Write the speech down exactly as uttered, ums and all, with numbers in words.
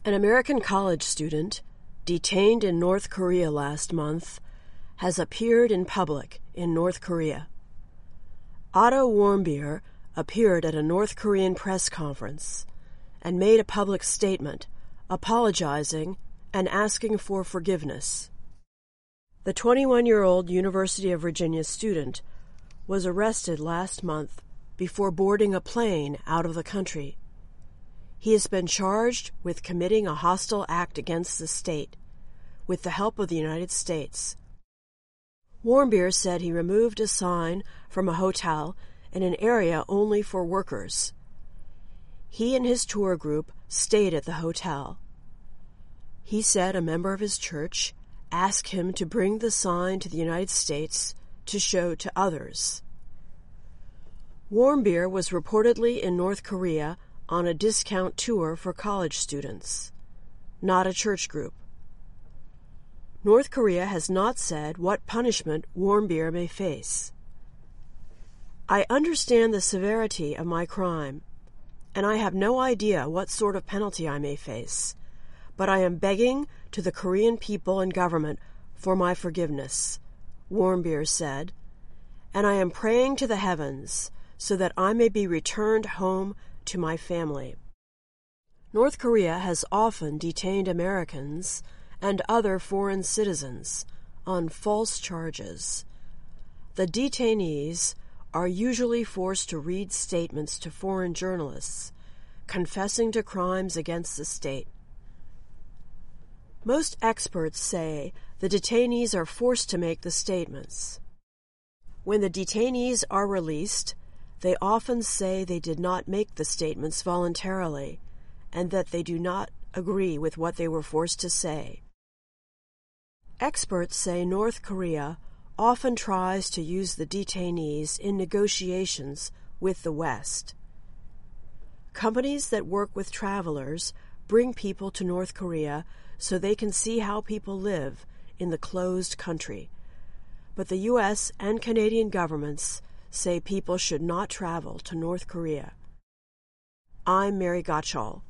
An American college student, detained in North Korea last month, has appeared in public in North Korea. Otto Warmbier appeared at a North Korean press conference and made a public statement apologizing and asking for forgiveness. The twenty-one-year-old University of Virginia student was arrested last month before boarding a plane out of the country. He has been charged with committing a hostile act against the state with the help of the United States. Warmbier said he removed a sign from a hotel in an area only for workers. He and his tour group stayed at the hotel. He said a member of his church asked him to bring the sign to the United States to show to others. Warmbier was reportedly in North Korea on a discount tour for college students, not a church group. North Korea has not said what punishment Warmbier may face. I understand the severity of my crime, and I have no idea what sort of penalty I may face, but I am begging to the Korean people and government for my forgiveness, Warmbier said, and I am praying to the heavens so that I may be returned home to my family. North Korea has often detained Americans and other foreign citizens on false charges. The detainees are usually forced to read statements to foreign journalists, confessing to crimes against the state. Most experts say the detainees are forced to make the statements. When the detainees are released, they often say they did not make the statements voluntarily and that they do not agree with what they were forced to say. Experts say North Korea often tries to use the detainees in negotiations with the West. Companies that work with travelers bring people to North Korea so they can see how people live in the closed country. But the U S and Canadian governments say people should not travel to North Korea. I'm Mary Gottschall.